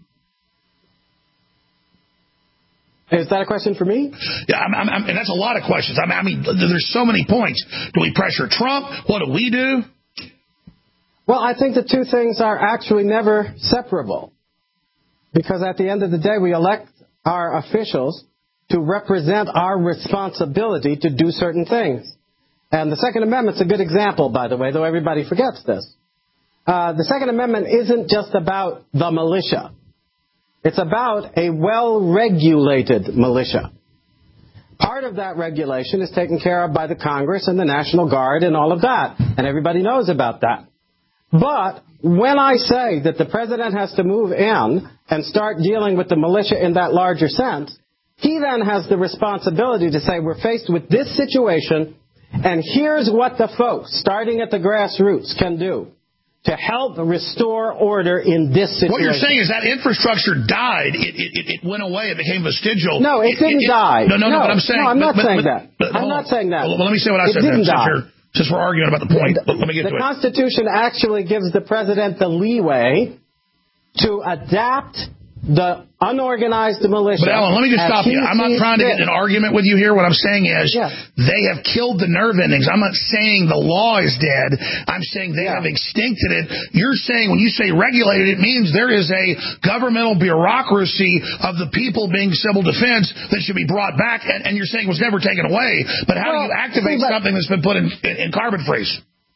Is that a question for me? Yeah, and that's a lot of questions. I mean, there's so many points. Do we pressure Trump? What do we do? Well, I think the two things are actually never separable. Because at the end of the day, we elect our officials to represent our responsibility to do certain things. And the Second Amendment's a good example, by the way, though everybody forgets this. The Second Amendment isn't just about the militia. It's about a well-regulated militia. Part of that regulation is taken care of by the Congress and the National Guard and all of that. And everybody knows about that. But when I say that the president has to move in and start dealing with the militia in that larger sense, he then has the responsibility to say, we're faced with this situation, and here's what the folks, starting at the grassroots, can do to help restore order in this situation. What you're saying is that infrastructure died. It went away. It became vestigial. No, it didn't die. No, but I'm saying... No, I'm not saying that. I'm not saying that. Well, let me say what I said. It didn't die. Since we're arguing about the point, let me get to it. The Constitution actually gives the president the leeway to adapt the unorganized militia. But Alan, let me just stop you. I'm not trying to get in an argument with you here. What I'm saying is they have killed the nerve endings. I'm not saying the law is dead. I'm saying they have extincted it. You're saying when you say regulated, it means there is a governmental bureaucracy of the people being civil defense that should be brought back, and you're saying it was never taken away. But how do you activate something that's been put in carbon freeze?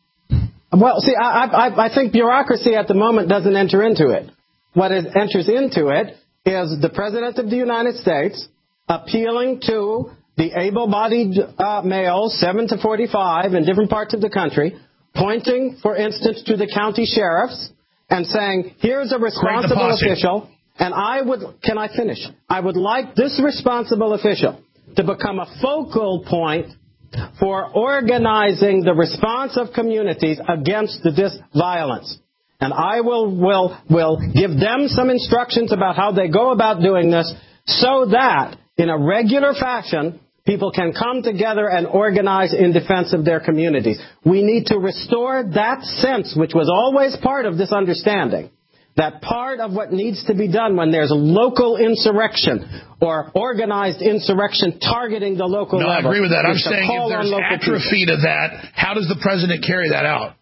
Well, see, I think bureaucracy at the moment doesn't enter into it. What enters into it is the President of the United States appealing to the able-bodied males, 7 to 45, in different parts of the country, pointing, for instance, to the county sheriffs and saying, here's a responsible official, and can I finish? I would like this responsible official to become a focal point for organizing the response of communities against this violence. And I will give them some instructions about how they go about doing this so that, in a regular fashion, people can come together and organize in defense of their communities. We need to restore that sense, which was always part of this understanding, that part of what needs to be done when there's local insurrection or organized insurrection targeting the local level. No, I agree with that. I'm saying if there's atrophy to that, how does the president carry that out?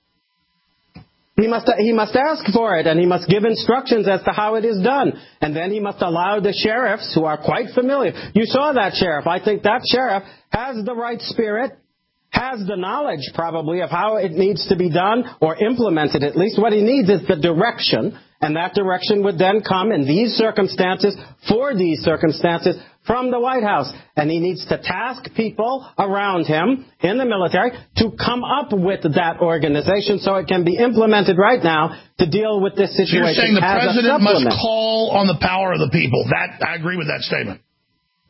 He must ask for it, and he must give instructions as to how it is done. And then he must allow the sheriffs, who are quite familiar. You saw that sheriff. I think that sheriff has the right spirit, has the knowledge probably of how it needs to be done, or implemented at least. What he needs is the direction, and that direction would then come in these circumstances, for these circumstances, from the White House. And he needs to task people around him in the military to come up with that organization so it can be implemented right now to deal with this situation. So you're saying the president must call on the power of the people. That I agree with that statement.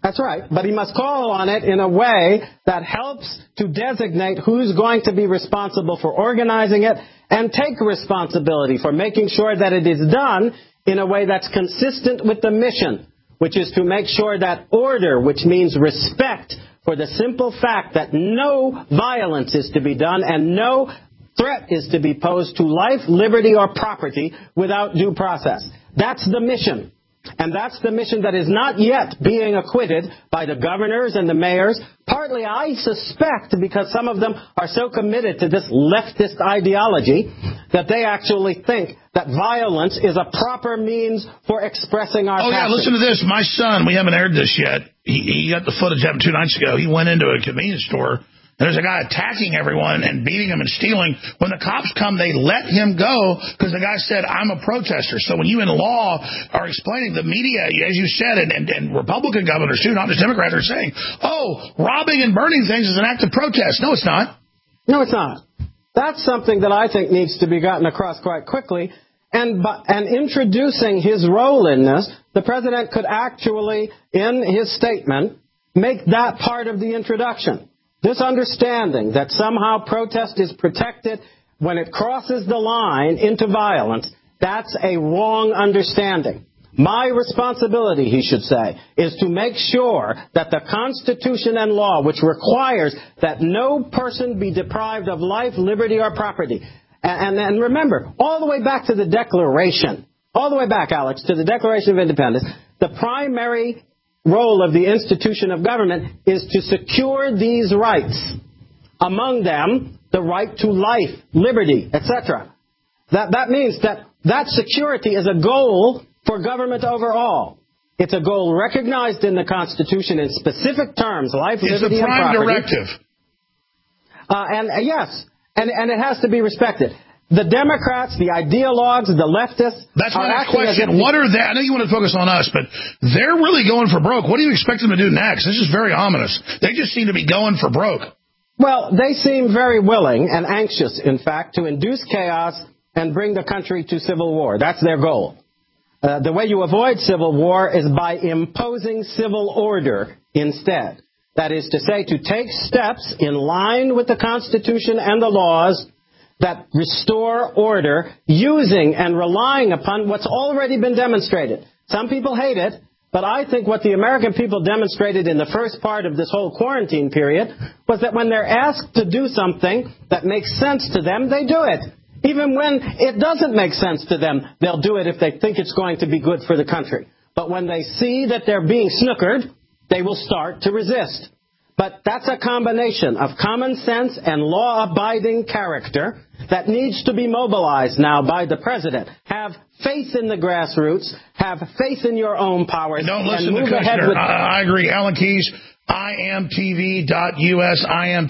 That's right. But he must call on it in a way that helps to designate who's going to be responsible for organizing it and take responsibility for making sure that it is done in a way that's consistent with the mission, which is to make sure that order, which means respect for the simple fact that no violence is to be done and no threat is to be posed to life, liberty, or property without due process. That's the mission. And that's the mission that is not yet being acquitted by the governors and the mayors. Partly, I suspect, because some of them are so committed to this leftist ideology that they actually think that violence is a proper means for expressing our passion. Yeah, listen to this. My son, we haven't aired this yet. He got the footage of 2 nights ago. He went into a convenience store. There's a guy attacking everyone and beating them and stealing. When the cops come, they let him go because the guy said, I'm a protester. So when you in law are explaining, the media, as you said, and Republican governors too, not just Democrats, are saying, robbing and burning things is an act of protest. No, it's not. No, it's not. That's something that I think needs to be gotten across quite quickly. And introducing his role in this, the president could actually, in his statement, make that part of the introduction. This understanding that somehow protest is protected when it crosses the line into violence, that's a wrong understanding. My responsibility, he should say, is to make sure that the Constitution and law, which requires that no person be deprived of life, liberty, or property. And remember, all the way back to the Declaration, all the way back, Alex, to the Declaration of Independence, the primary role of the institution of government is to secure these rights. Among them, the right to life, liberty, etc. That means that security is a goal for government overall. It's a goal recognized in the Constitution in specific terms, life, liberty, and property. It's a prime directive. Yes, and it has to be respected. The Democrats, the ideologues, the leftists... That's my next question. What are they? I know you want to focus on us, but they're really going for broke. What do you expect them to do next? This is very ominous. They just seem to be going for broke. Well, they seem very willing and anxious, in fact, to induce chaos and bring the country to civil war. That's their goal. The way you avoid civil war is by imposing civil order instead. That is to say, to take steps in line with the Constitution and the laws that restore order using and relying upon what's already been demonstrated. Some people hate it, but I think what the American people demonstrated in the first part of this whole quarantine period was that when they're asked to do something that makes sense to them, they do it. Even when it doesn't make sense to them, they'll do it if they think it's going to be good for the country. But when they see that they're being snookered, they will start to resist. But that's a combination of common sense and law-abiding character that needs to be mobilized now by the president. Have faith in the grassroots. Have faith in your own powers. Don't listen to Kushner. I agree. Alan Keyes, imtv.us,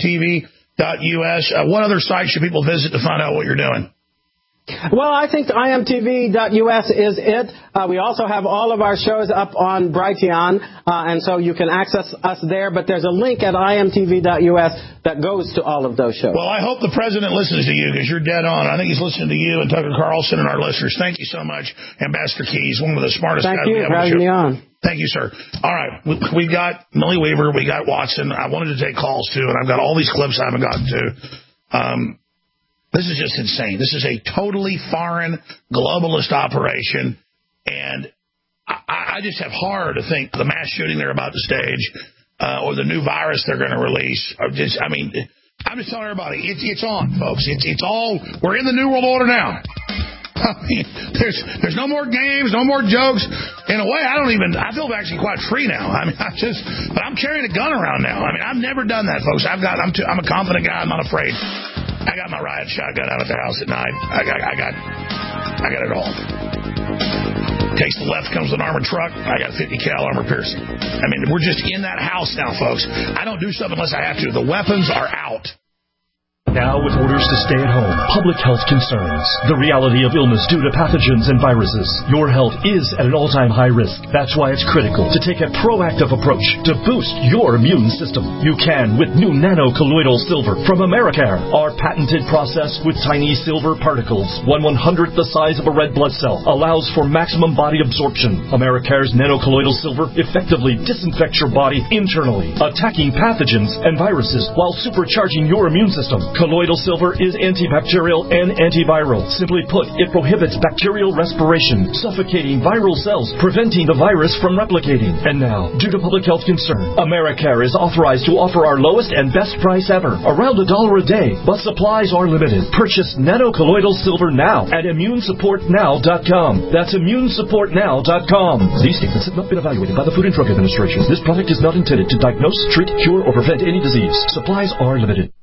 imtv.us. What other site should people visit to find out what you're doing? Well, I think imtv.us is it. We also have all of our shows up on Brighteon, and so you can access us there. But there's a link at imtv.us that goes to all of those shows. Well, I hope the president listens to you because you're dead on. I think he's listening to you and Tucker Carlson and our listeners. Thank you so much, Ambassador Keyes, one of the smartest guys we have on the show. Thank you for having me on. Thank you, sir. All right, we got Millie Weaver, we got Watson. I wanted to take calls too, and I've got all these clips I haven't gotten to. This is just insane. This is a totally foreign globalist operation, and I just have horror to think the mass shooting they're about to stage or the new virus they're going to release. I'm just telling everybody, it's on, folks. It's all, we're in the New World Order now. I mean, there's no more games, no more jokes. In a way, I feel actually quite free now. I mean, but I'm carrying a gun around now. I mean, I've never done that, folks. I'm a confident guy. I'm not afraid. I got my riot shotgun out at the house at night. I got it all. In case the left comes with an armored truck, I got a 50 cal armor piercing. I mean, we're just in that house now, folks. I don't do stuff unless I have to. The weapons are out. Now with orders to stay at home, public health concerns, the reality of illness due to pathogens and viruses, your health is at an all-time high risk. That's why it's critical to take a proactive approach to boost your immune system. You can with new nano-colloidal silver from Americare. Our patented process with tiny silver particles, 1/100th the size of a red blood cell, allows for maximum body absorption. Americare's nano-colloidal silver effectively disinfects your body internally, attacking pathogens and viruses while supercharging your immune system. Colloidal silver is antibacterial and antiviral. Simply put, it prohibits bacterial respiration, suffocating viral cells, preventing the virus from replicating. And now, due to public health concern, Americare is authorized to offer our lowest and best price ever, around $1 a day, but supplies are limited. Purchase nano-colloidal silver now at immunesupportnow.com. That's immunesupportnow.com. These statements have not been evaluated by the Food and Drug Administration. This product is not intended to diagnose, treat, cure, or prevent any disease. Supplies are limited.